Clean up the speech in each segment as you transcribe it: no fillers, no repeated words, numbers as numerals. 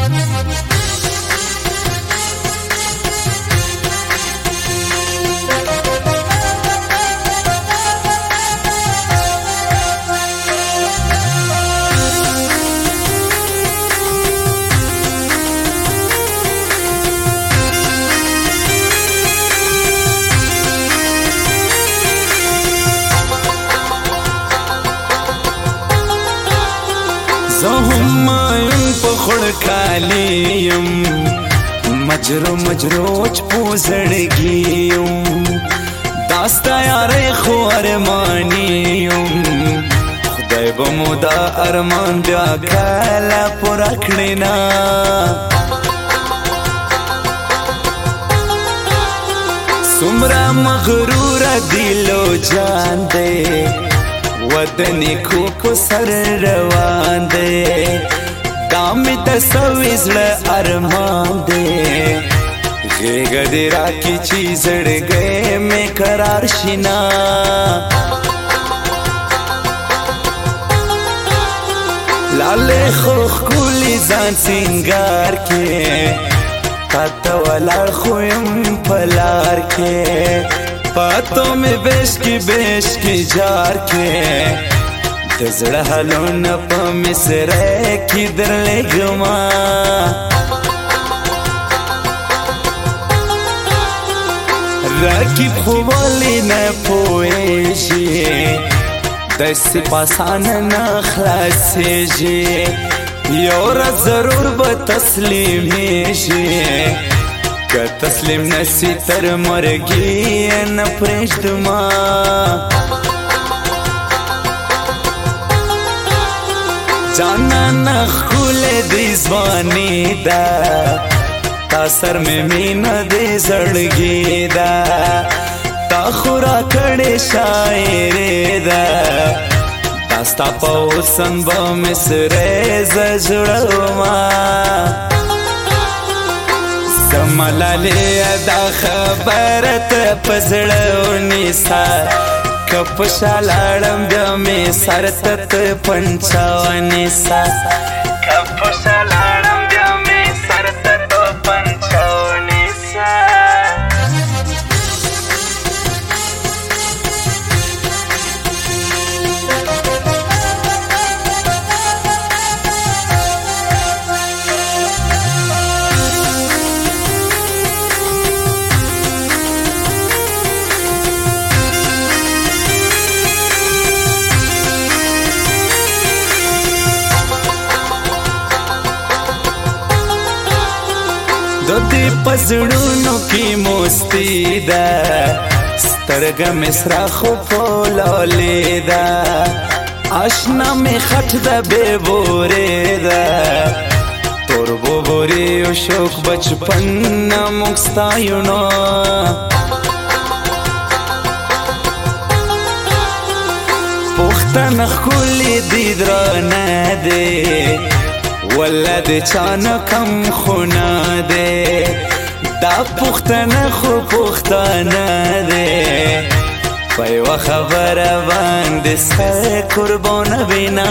زهم مایم پخړ کالیم مجرو مجرو چ پوزړګیم داستا یارې خو ارمانیم خدای به مو دا ارمان بیا کله پوره کړی نه څومره مغرور دلو جان دی وطنی کو سر روان دے دامی تسوی زڑ ارمان دے غیگ دیرا کی چیز اڑ گئے میں قرار شنا لالے خوخ کولی زان سنگار کے تاتا والا خویم پلار کے پاتوں میں بیش کی جار کے دزڑ حلون پا مصرے کی در لگما راکب خوالی نپویشی دست پاسان نخلاسیشی یورا ضرور بتسلیمیشی که تسلیم نسی تر مرگی نپرشت ما جانا نخول دیزوانی دا تا سر میں مین دی زڑگی دا تا خورا کڑی شاعری دا داستا پاوسن با مصر زجڑو ما زملالی دا خبرت پزڑو نیسا کپ شالارم بیا می سرتت پنچاونی سا کپ شالارم بیا می سرتت پنچاونی سا دی پزړونو کی موستی دا سترګه مسرا خو پولولې دا آشنا می خټ دا به بورې دا تور بورې او شوق بچپن مکستایونو پختن خولې دی درنه دی ولد چانا کم خونا دے دا پختنا خو پختانا دے پیو خبر باند سر قربان بینا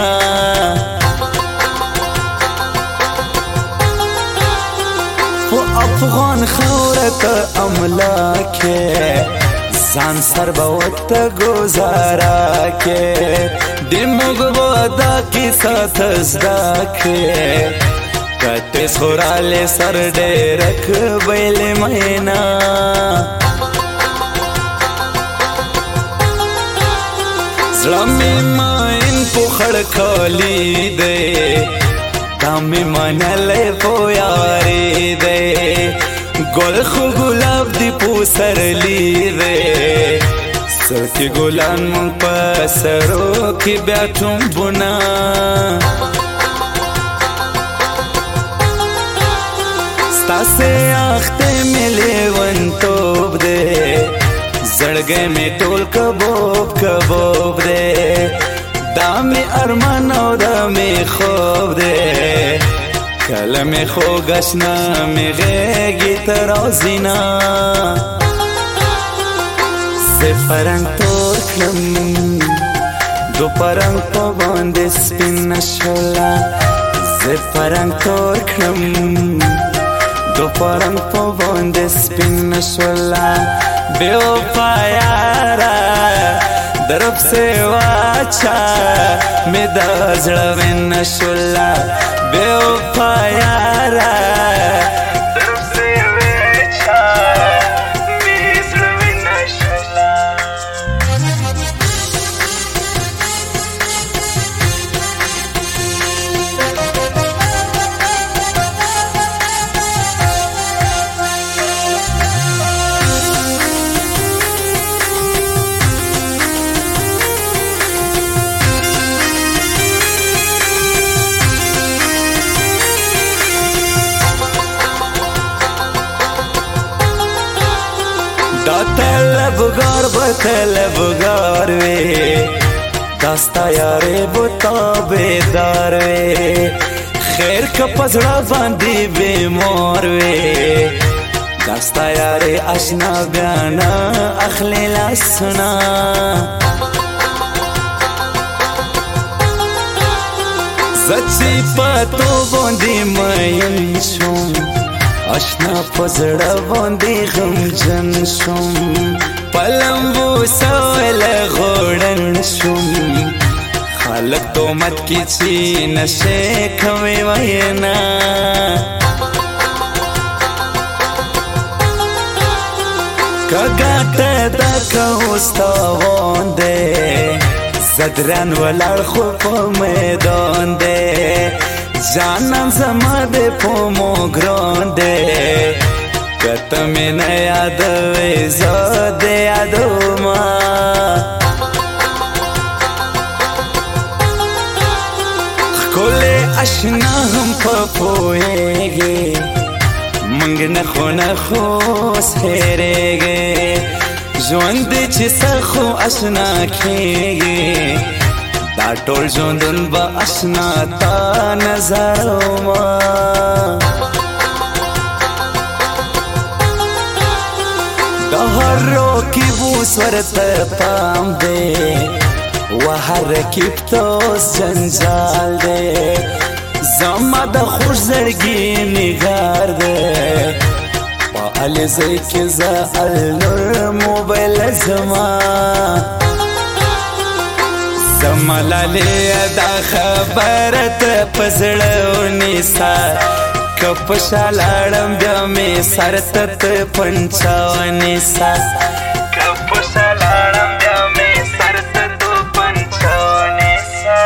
و افغان خورت املاکے زان سر با وقت گزارا کے دموگ بادا کی ساتھ ازدا کے کتے سورالے سر ڈیرک بیل مینا زلامی مائن پخڑ کھولی دے دامی منلے پویاری دے گل خو گلاب دی پوسر لی دے سر کی گلان من پسرو کی بیاتم بنا ستا سے آختے ملے ون توب دے زڑگے میں ٹول کبوب دے دامی ارمان او دامی خوب دے کلم خو گشنا می غیگی ترازینا زی پرنگ تور کلم دو پرنگ پا باند سپین نشولا زه پرنګ تور کړم دو پرنګ په باندې سپین نشولا بے وفا یارا درب سے واچا می د زړه ونشولا بے وفا یارا درب سے واچا می زړه ونشولا طلبگار با طلبگار وی داستا یاری با تابدار وی خیر که پزڑا باندی بیمار وی داستا یاری اشنا بیانا اخلی لسنا زچی پتو باندی مین شم اشنا پزړه باندې غمجن شم پلمبو سوال غوړن شم خلک تومت کی چی نشه کوي وینا کګاټه دا کوستا وانده صدران ولړ خو په میدان ده جانم زما دے پومو گراندے کتا میں نہ یاد ویزا دے یادو ماں کھولے اشنا ہم پپوئے گے منگ نخو نخوس ہیرے گے جوند چی سخو اشنا کھے گے دا ټول ژوندون به اشنا تا نظر ما د هر رکیب ورته پام دی و هر رکیب توس جنجال دی زما د خوږ زړګي نګار دی په الزی کې زه النور موبایل زما زملالی دا خبرت پزړو نیسا کپ شالاړم بیا می سرتت پنچاونی سا کپ شالاړم بیا می سرتت پنچاونی سا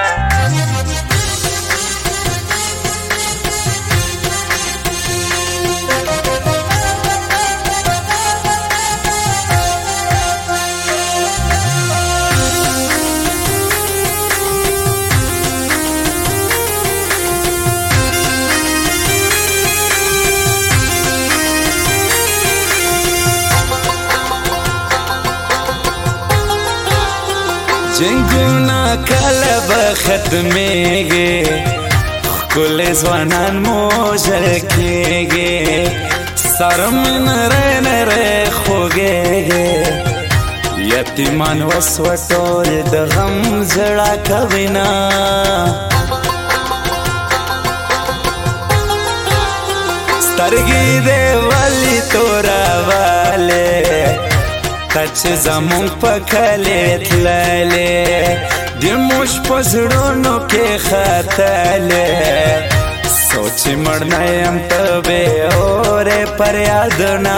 جنگونا کلب ختمیگی کل زوانان موجکیگی سرم نره نره خوگیگی یتیمان وسوٹول دغم زڑا کوینا سترگی دے والی تورا والے کچ زمون پکلی تللی دی موش پزړونو کې خطلی سوچی مړنیم تبه اوره پر یادنا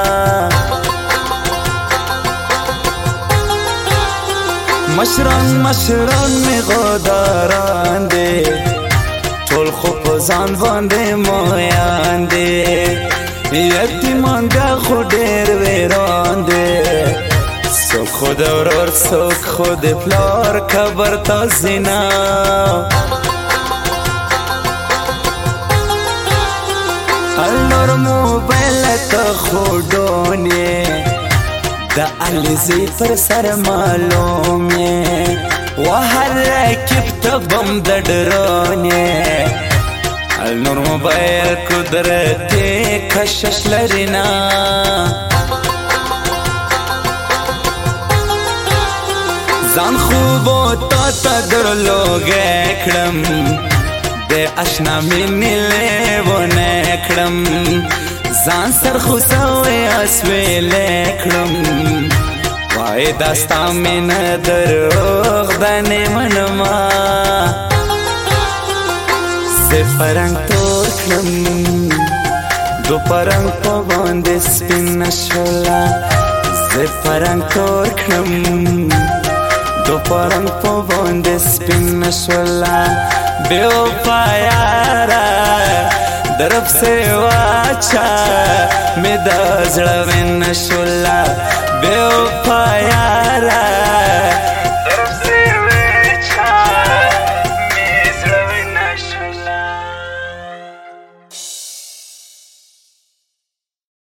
مشران می غداران دی ټول خو په ځان باندې مویان دی یتیمان دا خو ډېر ویران دی سوک خود ورور سوک خود پلار کبر تا زینا النور موبایل تا خودونی دا علیزی پر سر معلومی و هر رکیب تا بم دډرونی النور موبایل قدرتی کشش لرینا ځان خوبو تا درلوګ کړم د اشنا مینې لیونه کړم ځان سرخوسوي اسویلې کړم وای دا ستا مینه دروغ ده نه منما زه پرنګ تور کړم دو پرنګ په باندې سپینه شوله زه پرنګ تور کړم دو پرنګ په باندې سپینه شوله بے وفا یارا درب سے واچا می دا زړه وین شولا بے وفا یارا